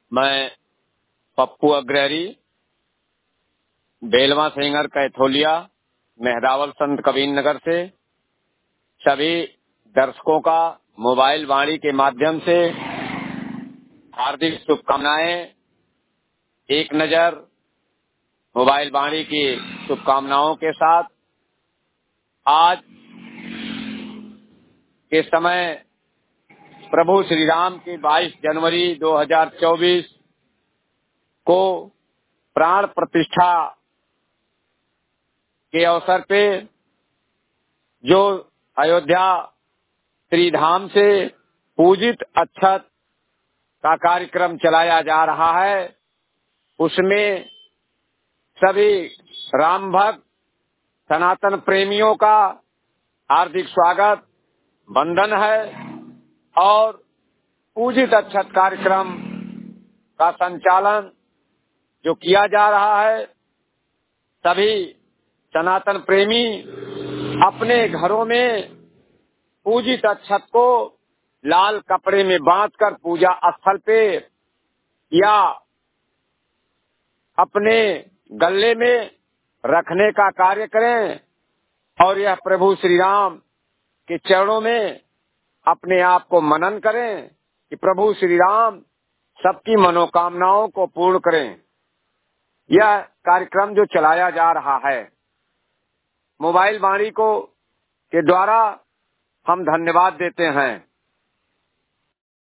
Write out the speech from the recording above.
मैं पप्पू अग्रहरी, बेलवा सिंगर कैथोलिया, मेहरावल संत कबीर नगर से सभी दर्शकों का मोबाइल वाणी के माध्यम से हार्दिक शुभकामनाएं। एक नजर मोबाइल वाणी की शुभकामनाओं के साथ आज के समय प्रभु श्री राम की 22 जनवरी 2024 को प्राण प्रतिष्ठा के अवसर पे जो अयोध्या श्री धाम से पूजित अक्षत का कार्यक्रम चलाया जा रहा है, उसमें सभी राम भक्त सनातन प्रेमियों का हार्दिक स्वागत वंदन है और पूजित अक्षत कार्यक्रम का संचालन जो किया जा रहा है, सभी सनातन प्रेमी अपने घरों में पूजित अक्षत को लाल कपड़े में बांधकर पूजा स्थल पे या अपने गले में रखने का कार्य करें और यह प्रभु श्री राम के चरणों में अपने आप को मनन करें कि प्रभु श्री राम सबकी मनोकामनाओं को पूर्ण करें। यह कार्यक्रम जो चलाया जा रहा है, मोबाइल वाणी को के द्वारा हम धन्यवाद देते हैं।